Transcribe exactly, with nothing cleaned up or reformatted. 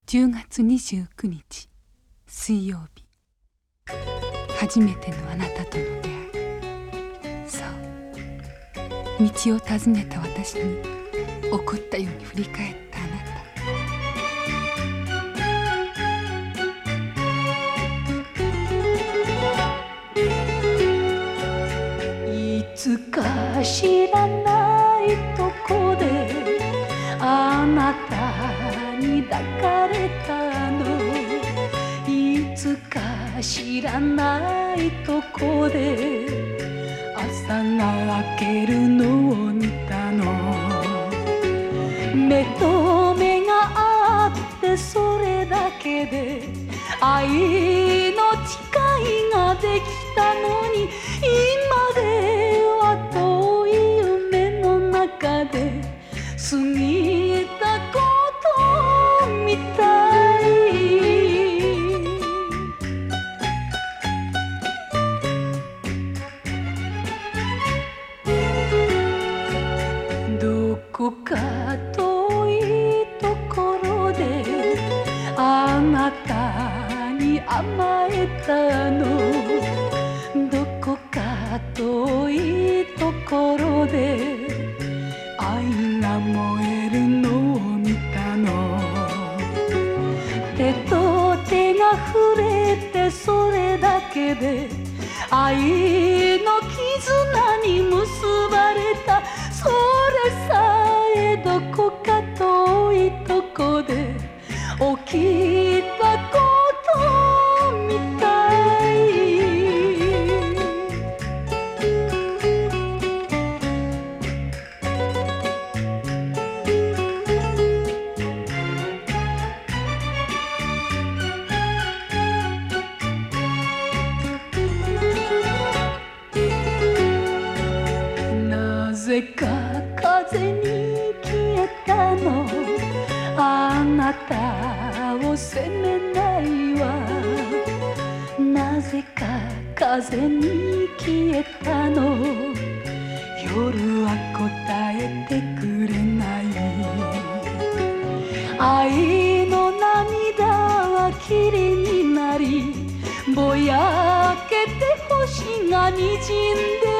じゅうがつにじゅうくにち水曜日、初めてのあなたとの出会い。そう、道を尋ねた私に怒ったように振り返ったあなた。いつか知らないとこであなたに抱かれたの。いつか知らないとこで朝が明けるのを見たの。目と目があってそれだけで愛の誓いができたのに、今では遠い夢の中で過ぎたことみたい。どこか遠いところであなたに甘えたの。どこか遠いところで愛が燃えるのを見たの。手と手が触れてそれだけで愛の絆に結ばれた。それさえどこか遠いとこで起きたことみたい。なぜか風に消えたの。あなたを責めないわ。なぜか風に消えたの。夜は答えてくれない。愛の涙は霧になり、ぼやけて星がにじんで